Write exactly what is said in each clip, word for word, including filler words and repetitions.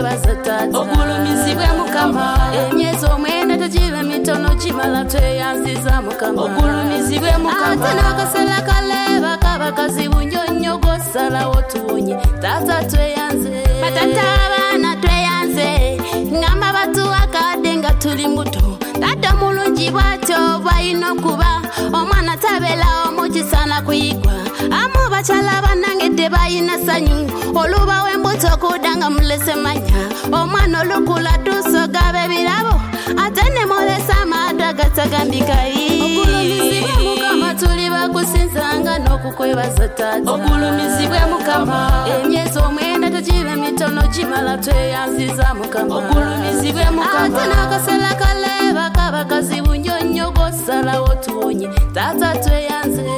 okukwebaza taata ogulumizibwe mukama emyezi omwenda tegibe mitono kimala tweyanziza mukama ogulumizibwe mukama ate n'akaseera kaleba kaba kazibu nnyo nnyo gosalawo tuwonye taata tweyanze batata abaana tweyanze ngamba batuwakadde nga tuli mbuto taata mulungi bwatyo bwalina okuba omwana tabeerawo mukisana kuyigwa amu bakyala bannange tebalina ssanyu oluba w'embuto okuda nga mulese manya omwana olukula tusogabe ebirabo ate ne mulesa amaato agatagambikayi ogulumizibwe mukama tuli bakusinzanga n'okukwebaza taata ogulumizibwe mukama emyezi omwenda tegibe mitono gimala tweyanziza mukama ogulumizibwe mukama ate n'akaseera kaleba kaba kazibu nnyo nnyo gosalawo tuwonye taata tweyanze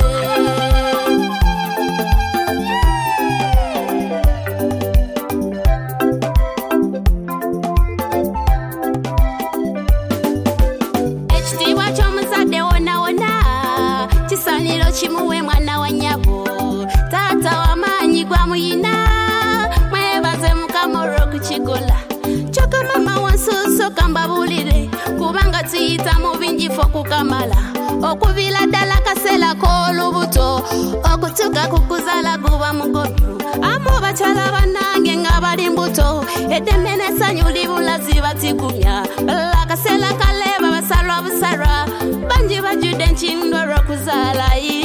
ekitiibwa ky'omuzadde wonna wonna kisaaniro kimuwe mwana wa nnyabo taata w'amaanyi gwamuyina mwebaze mukama olw'okukigola kyokka mama wansuuso kambabuulire kubanga tuyita mu bingifu okukamala okuviira ddala akaseera k'olubuto okutuuka ku kuzaala guba mugobi amu bakyala bannange nga bali mbuto eddembe n'essanyu libula zibatigumya balala akaseera kaleba basalwa busalwa bangi bajjudde enkindo olw'okuzaalayi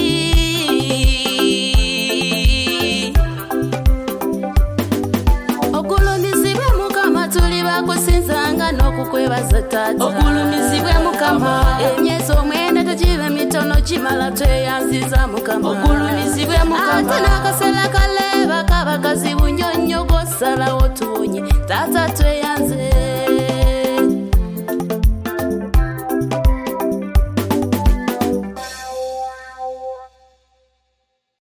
ogulumizibwe mukama tuli bakusinzanga n'okukwebaza taata ogulumizibwe mukama emyezi omwenda tegibe mitono kimala tweyanziza mukama ogulumizibwe mukama ate n'akaseera kaleba kaba kazibu nnyo nnyo gosalawo tuwonye taata tweyanze